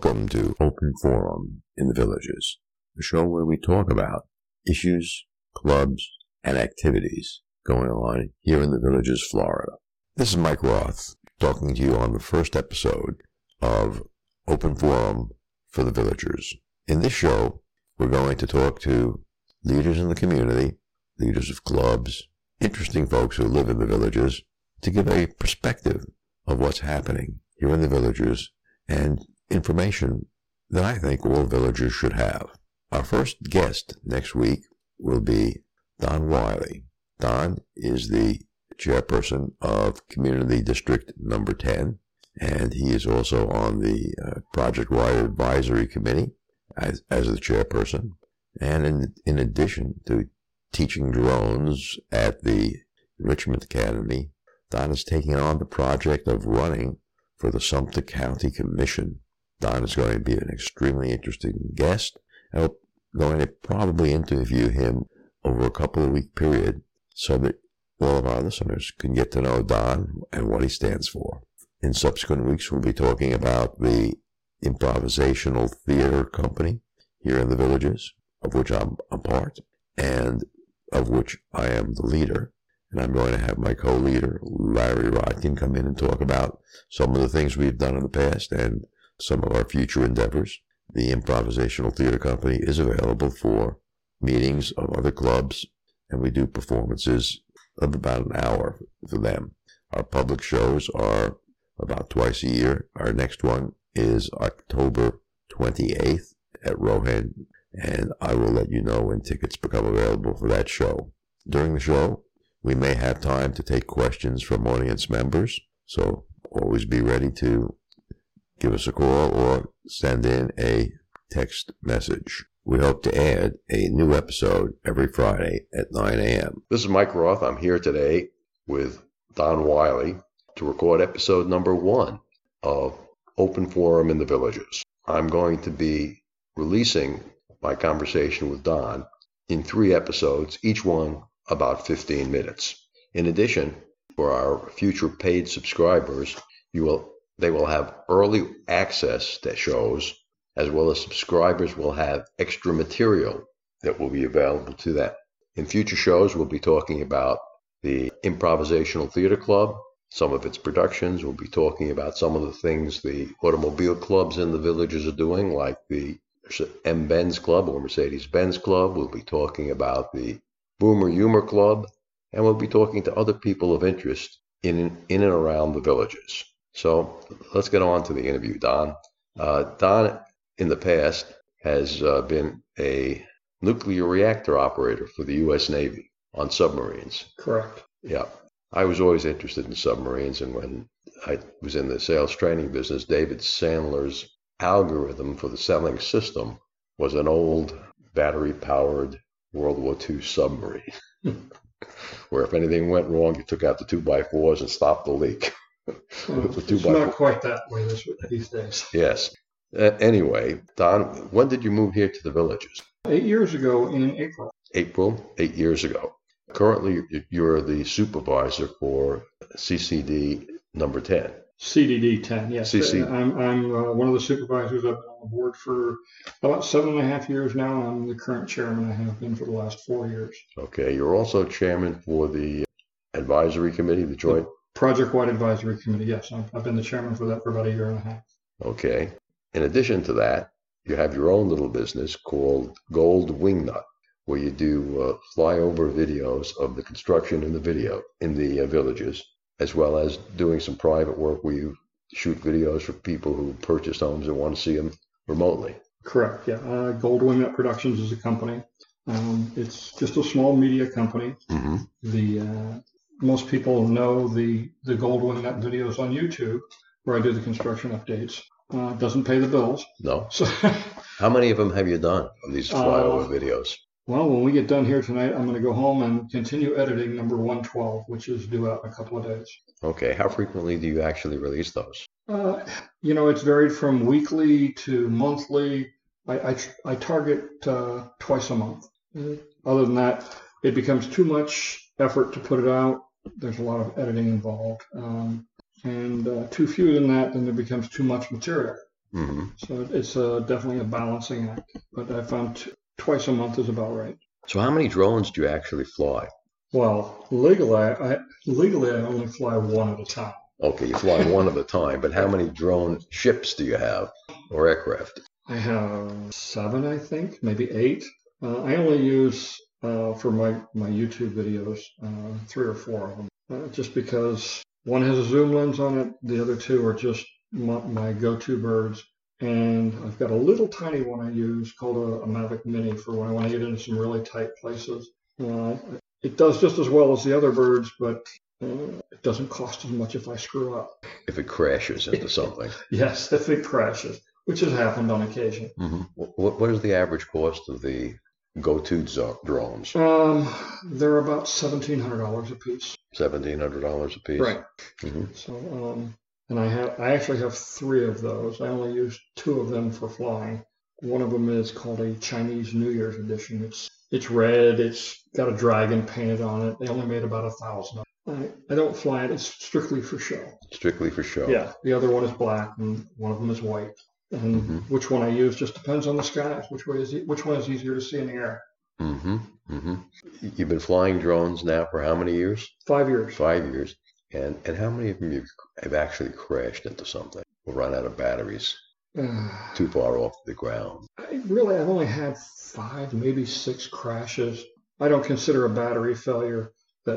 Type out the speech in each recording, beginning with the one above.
Welcome to Open Forum in the Villages, a show where we talk about issues, clubs, and activities going on here in the Villages, Florida. This is Mike Roth talking to you on the first episode of Open Forum for the Villagers. In this show, we're going to talk to leaders in the community, leaders of clubs, interesting folks who live in the villages, to give a perspective of what's happening here in the villages and information that I think all villagers should have. Our first guest next week will be Don Wiley. Don is the chairperson of Community District Number 10, and he is also on the Project-Wide Advisory Committee as the chairperson. And in addition to teaching drones at the Enrichment Academy, Don is taking on the project of running for the Sumter County Commission. Don is going to be an extremely interesting guest, and we're going to probably interview him over a couple of week period so that all of our listeners can get to know Don and what he stands for. In subsequent weeks, we'll be talking about the improvisational theater company here in the villages, of which I'm a part, and of which I am the leader. And I'm going to have my co-leader, Larry Rodkin, come in and talk about some of the things we've done in the past and some of our future endeavors. The improvisational theater company is available for meetings of other clubs, and we do performances of about an hour for them. Our public shows are about twice a year. Our next one is October 28th at Rohan, and I will let you know when tickets become available for that show. During the show, we may have time to take questions from audience members, so always be ready to give us a call or send in a text message. We hope to add a new episode every Friday at 9 a.m. This is Mike Roth. I'm here today with Don Wiley to record episode number 1 of Open Forum in the Villages. I'm going to be releasing my conversation with Don in 3 episodes, each one about 15 minutes. In addition, for our future paid subscribers, they will have early access to shows, as well as subscribers will have extra material that will be available to them. In future shows, we'll be talking about the Improvisational Theater Club, some of its productions. We'll be talking about some of the things the automobile clubs in the villages are doing, like the M-Benz Club or Mercedes-Benz Club. We'll be talking about the Boomer Humor Club, and we'll be talking to other people of interest in and around the villages. So let's get on to the interview, Don. Don, in the past, has been a nuclear reactor operator for the U.S. Navy on submarines. Correct. Yeah. I was always interested in submarines, and when I was in the sales training business, David Sandler's algorithm for the selling system was an old battery-powered World War II submarine, where if anything went wrong, you took out the 2x4s and stopped the leak. It's not quite that way these days. Yes. Anyway, Don, when did you move here to the villages? 8 years ago in April. April, 8 years ago. Currently, you're the supervisor for CCD number 10. CDD 10, yes. CCD. I'm one of the supervisors. I've been on the board for about 7.5 years now. I'm the current chairman. I have been for the last 4 years. Okay. You're also chairman for the advisory committee, the joint Project-Wide Advisory Committee, yes. I've been the chairman for that for about 1.5 years. Okay. In addition to that, you have your own little business called Gold Wingnut, where you do flyover videos of the construction in the villages, as well as doing some private work where you shoot videos for people who purchased homes and want to see them remotely. Correct, yeah. Gold Wingnut Productions is a company. It's just a small media company. Mm-hmm. Most people know the Gold Wingnut videos on YouTube, where I do the construction updates. Doesn't pay the bills. No. So, how many of them have you done of these flyover videos? Well, when we get done here tonight, I'm going to go home and continue editing number 112, which is due out in a couple of days. Okay. How frequently do you actually release those? It's varied from weekly to monthly. I target twice a month. Other than that, it becomes too much effort to put it out. There's a lot of editing involved. And too few than that, then there becomes too much material. Mm-hmm. So it's definitely a balancing act. But I found twice a month is about right. So how many drones do you actually fly? Well, legally I only fly one at a time. Okay, you fly one at a time, but how many drone ships do you have or aircraft? I have 7, I think, maybe 8. I only use for my YouTube videos 3 or 4 of them, just because one has a zoom lens on it, the other 2 are just my go-to birds, and I've got a little tiny one I use called a Mavic Mini for when I want to get into some really tight places. It does just as well as the other birds, but it doesn't cost as much if I screw up. If it crashes into something. Yes, if it crashes, which has happened on occasion. Mm-hmm. What is the average cost of the go-to drones? They're about $1,700 a piece. $1,700 a piece. Right. Mm-hmm. So, and I actually have 3 of those. I only use 2 of them for flying. One of them is called a Chinese New Year's edition. It's red. It's got a dragon painted on it. They only made about 1,000. I don't fly it. It's strictly for show. Strictly for show. Yeah. The other one is black, and one of them is white. And which one I use just depends on the skies. Which one is easier to see in the air? Mm-hmm. Mm-hmm. You've been flying drones now for how many years? 5 years. 5 years. And how many of them have actually crashed into something or run out of batteries too far off the ground? I've only had 5, maybe 6 crashes. I don't consider a battery failure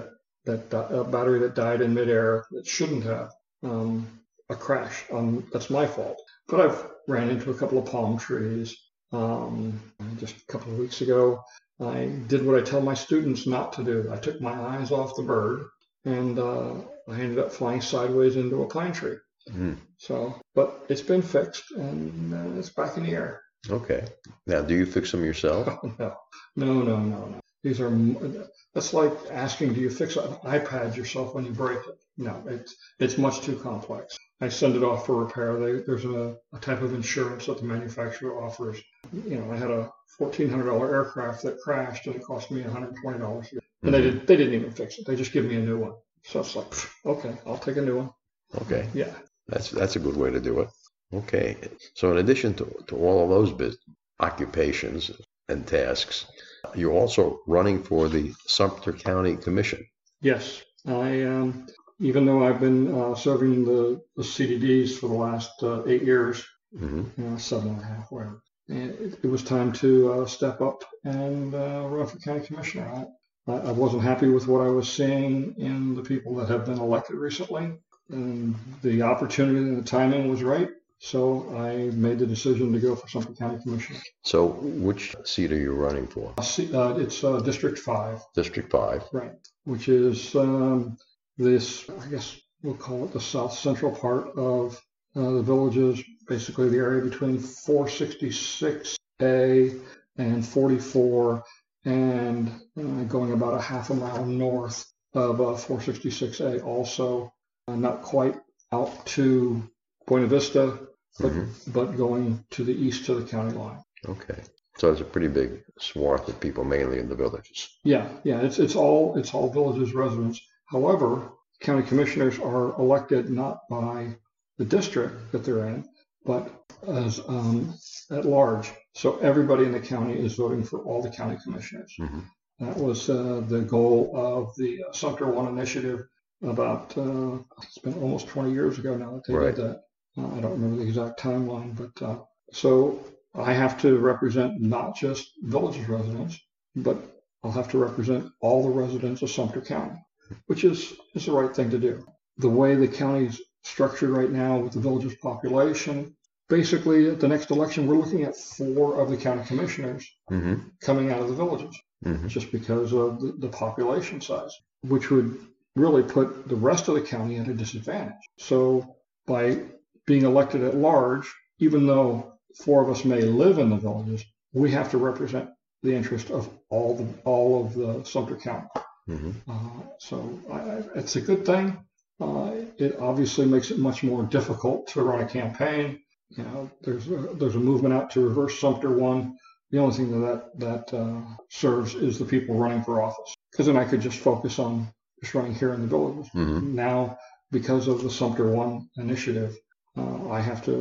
a battery that died in midair that shouldn't have a crash. That's my fault. But I've ran into a couple of palm trees. Just a couple of weeks ago, I did what I tell my students not to do. I took my eyes off the bird, and I ended up flying sideways into a pine tree. Mm. So, but it's been fixed, and it's back in the air. Okay. Now, do you fix them yourself? No. That's like asking, do you fix an iPad yourself when you break it? No, it's much too complex. I send it off for repair. There's a type of insurance that the manufacturer offers. I had a $1,400 aircraft that crashed, and it cost me $120. And they didn't even fix it. They just give me a new one. So it's like, okay, I'll take a new one. Okay. Yeah. That's a good way to do it. Okay. So in addition to all of those occupations and tasks, you're also running for the Sumter County Commission. Yes. I even though I've been serving the CDDs for the last 8 years, 7.5, whatever, it was time to step up and run for county commissioner. I wasn't happy with what I was seeing in the people that have been elected recently, and the opportunity and the timing was right. So I made the decision to go for Sumter County Commissioner. So which seat are you running for? It's District 5. District 5. Right, which is this, I guess we'll call it the south central part of the villages, basically the area between 466A and 44, and going about a half a mile north of 466A, also not quite out to Buena Vista, but going to the east to the county line. Okay, so it's a pretty big swath of people, mainly in the villages. Yeah, it's all villages residents. However, county commissioners are elected not by the district that they're in, but as at large. So everybody in the county is voting for all the county commissioners. That was the goal of the Sumter One initiative about, it's been almost 20 years ago now that they did that. I don't remember the exact timeline, but so I have to represent not just villages residents, but I'll have to represent all the residents of Sumter County, which is the right thing to do. The way the county's structured right now with the village's population, basically at the next election, we're looking at 4 of the county commissioners coming out of the villages, just because of the population size, which would really put the rest of the county at a disadvantage. So by being elected at large, even though 4 of us may live in the villages, we have to represent the interest of all of the Sumter County. So it's a good thing. It obviously makes it much more difficult to run a campaign. There's a movement out to reverse Sumter One. The only thing that serves is the people running for office, because then I could just focus on just running here in the villages. Now, because of the Sumter One initiative, I have to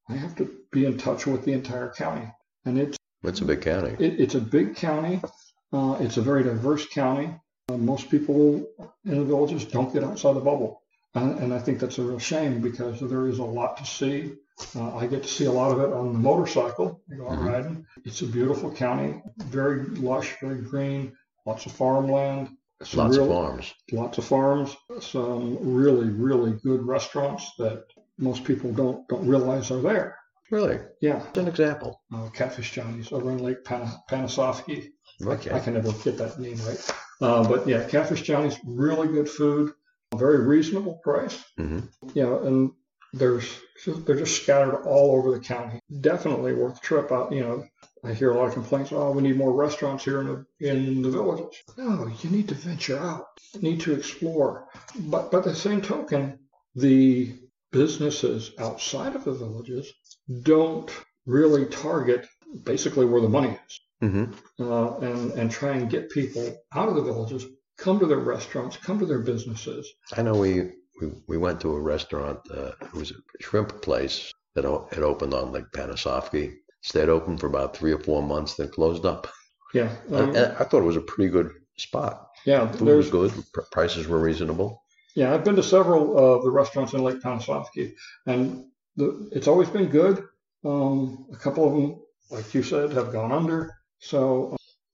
I have to be in touch with the entire county. And it's a big county. It's a big county. It's a very diverse county. Most people in the villages don't get outside the bubble. And I think that's a real shame because there is a lot to see. I get to see a lot of it on the motorcycle. I go out riding. It's a beautiful county, very lush, very green, lots of farmland. Lots of farms. Lots of farms. Some really, really good restaurants that most people don't realize are there. Really? Yeah. An example. Catfish Johnny's over in Lake Panasoffkee. Okay. I can never get that name right. But yeah, Catfish Johnny's, really good food, very reasonable price. And they're just scattered all over the county. Definitely worth the trip out. I hear a lot of complaints. Oh, we need more restaurants here in the villages. No, you need to venture out. You need to explore. But by the same token, the businesses outside of the villages don't really target basically where the money is. And try and get people out of the villages, come to their restaurants, come to their businesses. I know we went to a restaurant. It was a shrimp place that had opened on Lake Panasoffkee. Stayed open for about 3 or 4 months, then closed up. Yeah. And I thought it was a pretty good spot. Yeah. Food was good. Prices were reasonable. Yeah, I've been to several of the restaurants in Lake Panasoffkee, and it's always been good. A couple of them, like you said, have gone under. So,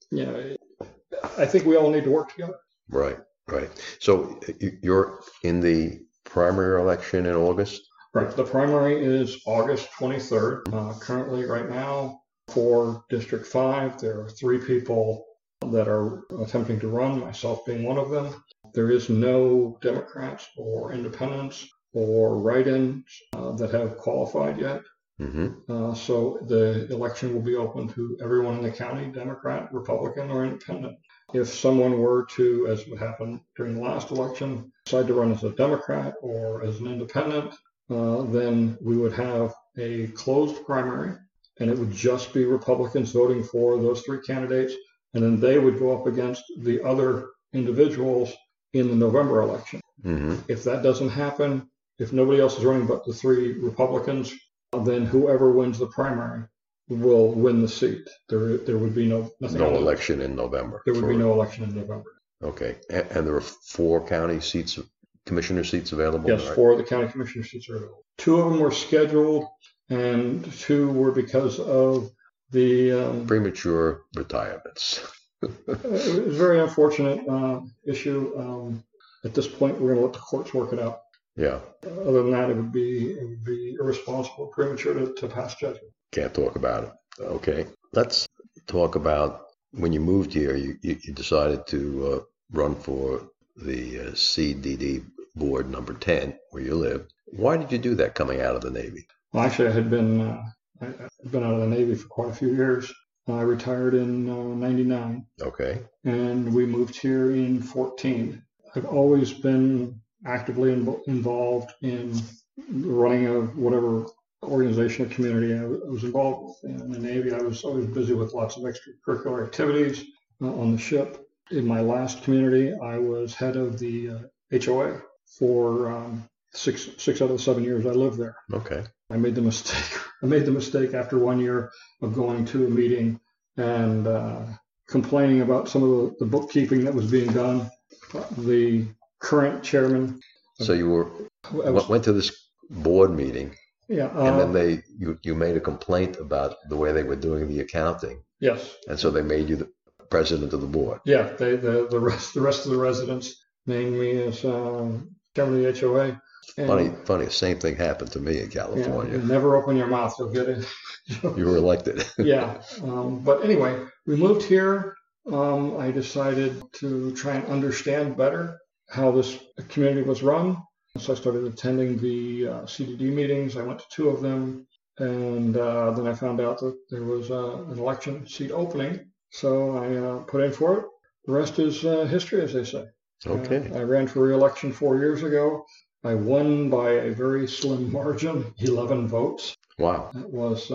I think we all need to work together. Right. So you're in the primary election in August? Right. The primary is August 23rd. Currently, right now, for District 5, there are 3 people that are attempting to run, myself being one of them. There is no Democrats or independents or write-ins that have qualified yet. So the election will be open to everyone in the county, Democrat, Republican, or independent. If someone were to, as would happen during the last election, decide to run as a Democrat or as an independent, then we would have a closed primary, and it would just be Republicans voting for those 3 candidates, and then they would go up against the other individuals in the November election. If that doesn't happen, if nobody else is running but the 3 Republicans, then whoever wins the primary will win the seat. There would be no election in November. There would be no election in November. Okay, and there are 4 county seats, commissioner seats available. Yes, right? 4 of the county commissioner seats are available. 2 of them were scheduled, and 2 were because of the premature retirements. It was a very unfortunate issue. At this point, we're going to let the courts work it out. Yeah. Other than that, it would be irresponsible, premature to pass judgment. Can't talk about it. Okay. Let's talk about when you moved here. You decided to run for the CDD board number 10, where you live. Why did you do that coming out of the Navy? Well, actually, I had been out of the Navy for quite a few years. I retired in 99. Okay. And we moved here in 14. I've always been actively involved in running of whatever organization or community I was involved with. In the Navy, I was always busy with lots of extracurricular activities on the ship. In my last community, I was head of the HOA for 6 out of the 7 years I lived there. Okay. I made the mistake after 1 year of going to a meeting and complaining about some of the bookkeeping that was being done. The current chairman. So you went to this board meeting. Yeah. And then you made a complaint about the way they were doing the accounting. Yes. And so they made you the president of the board. Yeah. The rest of the residents named me as chairman of the HOA. And funny. Same thing happened to me in California. Yeah, never open your mouth; you'll get it. You were elected. Yeah. But anyway, we moved here. I decided to try and understand better how this community was run. So I started attending the CDD meetings. I went to 2 of them, and then I found out that there was an election seat opening. So I put in for it. The rest is history, as they say. Okay. I ran for re-election 4 years ago. I won by a very slim margin, 11 votes. Wow. It was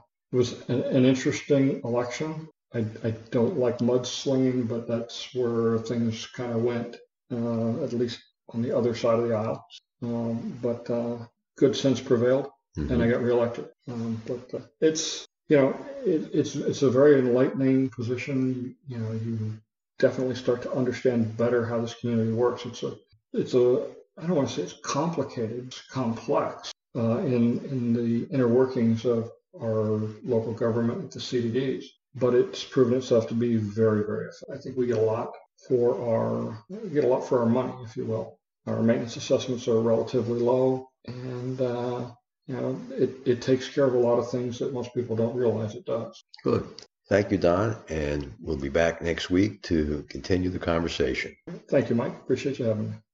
an interesting election. I don't like mudslinging, but that's where things kind of went, at least on the other side of the aisle. But good sense prevailed. and I got reelected. But it's, you know, it's a very enlightening position. You know, you definitely start to understand better how this community works. It's a I don't want to say it's complicated, it's complex in the inner workings of our local government with the CDDs, but it's proven itself to be very, very effective. I think we get a lot for our money, if you will. Our maintenance assessments are relatively low, and you know, it takes care of a lot of things that most people don't realize it does. Good. Thank you, Don, and we'll be back next week to continue the conversation. Thank you, Mike. Appreciate you having me.